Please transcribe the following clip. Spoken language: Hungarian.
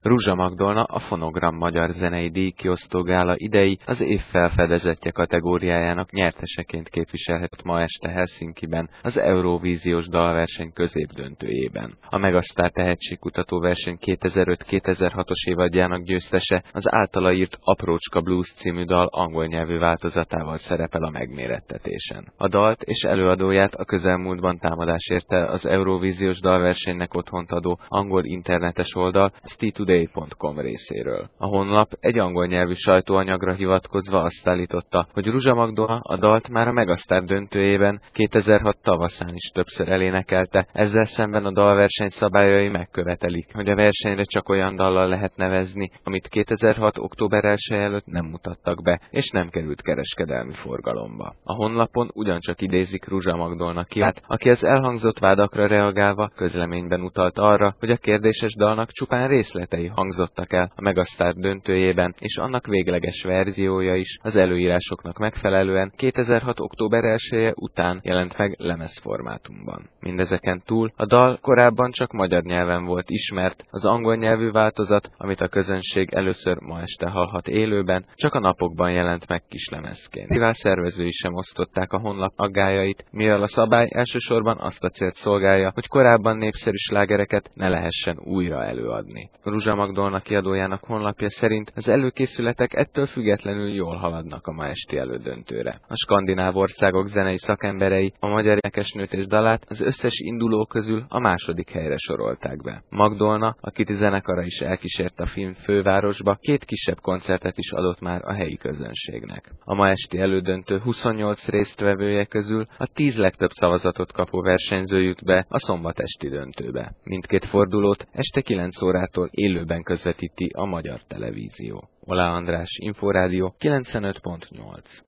Ruzsa Magdolna a Fonogram Magyar Zenei Díjkiosztó gála idei az év felfedezetje kategóriájának nyerteseként képviselhet ma este Helsinkiben az Eurovíziós dalverseny középdöntőjében. A Megasztár tehetségkutató verseny 2005-2006-os évadjának győztese, az általa írt Aprócska Blues című dal angol nyelvű változatával szerepel a megmérettetésen. A dalt és előadóját a közelmúltban támadás érte az Eurovíziós dalversenynek otthont adó angol internetes oldal today.com részéről. A honlap egy angol nyelvű sajtóanyagra hivatkozva azt állította, hogy Ruzsa Magdolna a dalt már a Megasztár döntőjében 2006 tavaszán is többször elénekelte, ezzel szemben a dalverseny szabályai megkövetelik, hogy a versenyre csak olyan dallal lehet nevezni, amit 2006. október 1 előtt nem mutattak be, és nem került kereskedelmi forgalomba. A honlapon ugyancsak idézik Ruzsa Magdolna kiát, aki az elhangzott vádakra reagálva közleményben utalt arra, hogy a kérdéses dalnak csupán részletei hangzottak el a Megasztár döntőjében, és annak végleges verziója is az előírásoknak megfelelően 2006. október 1-e után jelent meg lemezformátumban. Mindezeken túl a dal korábban csak magyar nyelven volt ismert, az angol nyelvű változat, amit a közönség először ma este hallhat élőben, csak a napokban jelent meg kislemezként. A szervezői sem osztották a honlap aggályait, mivel a szabály elsősorban azt a célt szolgálja, hogy korábban népszerű slágereket ne lehessen újra előadni. Ruzsa Magdolna kiadójának honlapja szerint az előkészületek ettől függetlenül jól haladnak a ma esti elődöntőre. A skandináv országok zenei szakemberei a magyar énekesnőt és dalát az összes induló közül a második helyre sorolták be. Magdolna, a Kitty zenekara is elkísért a film fővárosba, 2 kisebb koncertet is adott már a helyi közönségnek. A ma esti elődöntő 28 résztvevője közül a 10 legtöbb szavazatot kapó versenyző jut be a szombatesti döntőbe. Mindkét fordulót este 9 órától élőben közvetíti a Magyar Televízió. Oláh András, Inforádió 95.8.